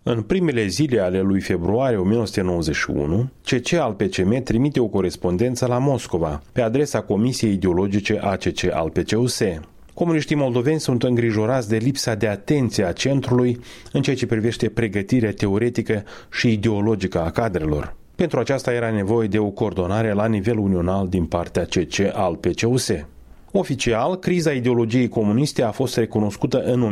În primele zile ale lui februarie 1991, CC al PCM trimite o corespondență la Moscova pe adresa Comisiei Ideologice ACC al PCUS. Comuniștii moldoveni sunt îngrijorați de lipsa de atenție a centrului în ceea ce privește pregătirea teoretică și ideologică a cadrelor. Pentru aceasta era nevoie de o coordonare la nivel unional din partea CC al PCUS. Oficial, criza ideologiei comuniste a fost recunoscută în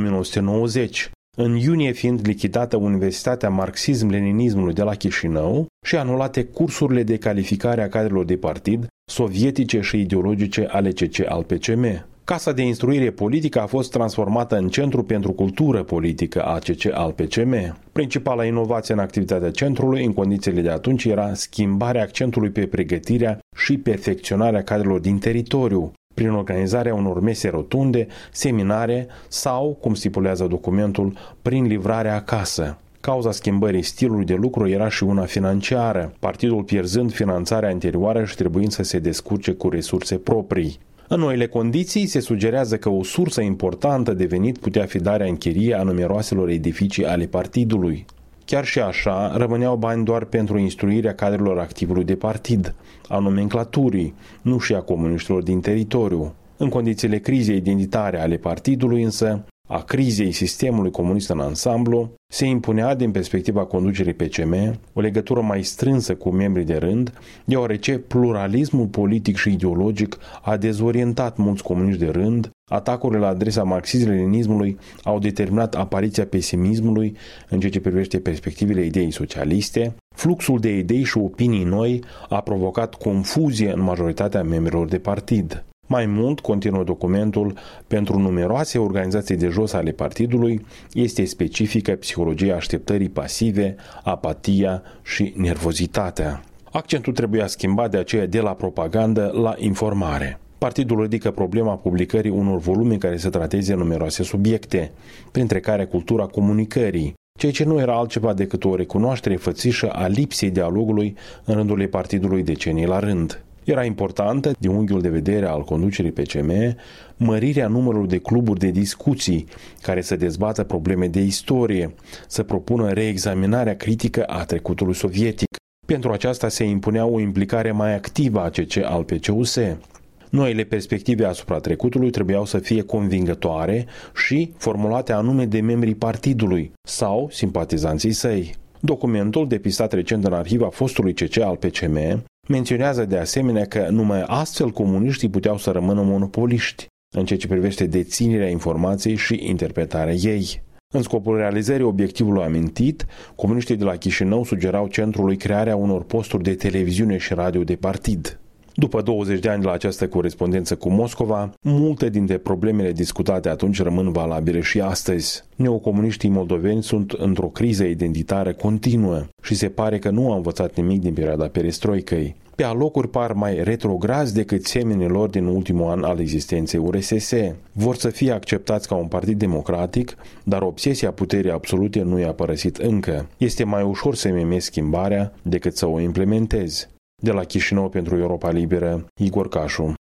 1990, în iunie fiind lichidată Universitatea Marxism-Leninismului de la Chișinău și anulate cursurile de calificare a cadrelor de partid sovietice și ideologice ale CC al PCM. Casa de instruire politică a fost transformată în Centru pentru Cultură Politică ACC al PCM. Principala inovație în activitatea centrului în condițiile de atunci era schimbarea accentului pe pregătirea și perfecționarea cadrelor din teritoriu, prin organizarea unor mese rotunde, seminare sau, cum stipulează documentul, prin livrarea acasă. Cauza schimbării stilului de lucru era și una financiară, partidul pierzând finanțarea anterioară și trebuind să se descurce cu resurse proprii. În noile condiții se sugerează că o sursă importantă de venit putea fi darea în chirie a numeroaselor edificii ale partidului. Chiar și așa, rămâneau bani doar pentru instruirea cadrelor activului de partid, a nomenclaturii, nu și a comuniștilor din teritoriu. În condițiile crizei identitare ale partidului însă, a crizei sistemului comunist în ansamblu, se impunea din perspectiva conducerii PCM o legătură mai strânsă cu membrii de rând, deoarece pluralismul politic și ideologic a dezorientat mulți comuniști de rând, atacurile la adresa marxism-leninismului au determinat apariția pesimismului în ceea ce privește perspectivele ideii socialiste, fluxul de idei și opinii noi a provocat confuzie în majoritatea membrilor de partid. Mai mult, continuă documentul, pentru numeroase organizații de jos ale partidului este specifică psihologia așteptării pasive, apatia și nervozitatea. Accentul trebuia schimbat de aceea de la propagandă la informare. Partidul ridică problema publicării unor volume care să trateze numeroase subiecte, printre care cultura comunicării, ceea ce nu era altceva decât o recunoaștere fățișă a lipsei dialogului în rândurile partidului decenii la rând. Era importantă, din unghiul de vedere al conducerii PCM, mărirea numărului de cluburi de discuții care să dezbată probleme de istorie, să propună reexaminarea critică a trecutului sovietic. Pentru aceasta se impunea o implicare mai activă a CC al PCUS. Noile perspective asupra trecutului trebuiau să fie convingătoare și formulate anume de membrii partidului sau simpatizanții săi. Documentul, depistat recent în arhiva fostului CC al PCM, menționează de asemenea că numai astfel comuniștii puteau să rămână monopoliști în ceea ce privește deținerea informației și interpretarea ei. În scopul realizării obiectivului amintit, comuniștii de la Chișinău sugerau centrului crearea unor posturi de televiziune și radio de partid. După 20 de ani de la această corespondență cu Moscova, multe dintre problemele discutate atunci rămân valabile și astăzi. Neocomuniștii moldoveni sunt într-o criză identitară continuă și se pare că nu au învățat nimic din perioada perestroicăi. Pe alocuri par mai retrograzi decât semenii lor din ultimul an al existenței URSS. Vor să fie acceptați ca un partid democratic, dar obsesia puterii absolute nu i-a părăsit încă. Este mai ușor să memezi schimbarea decât să o implementezi. De la Chișinău pentru Europa Liberă, Igor Cașu.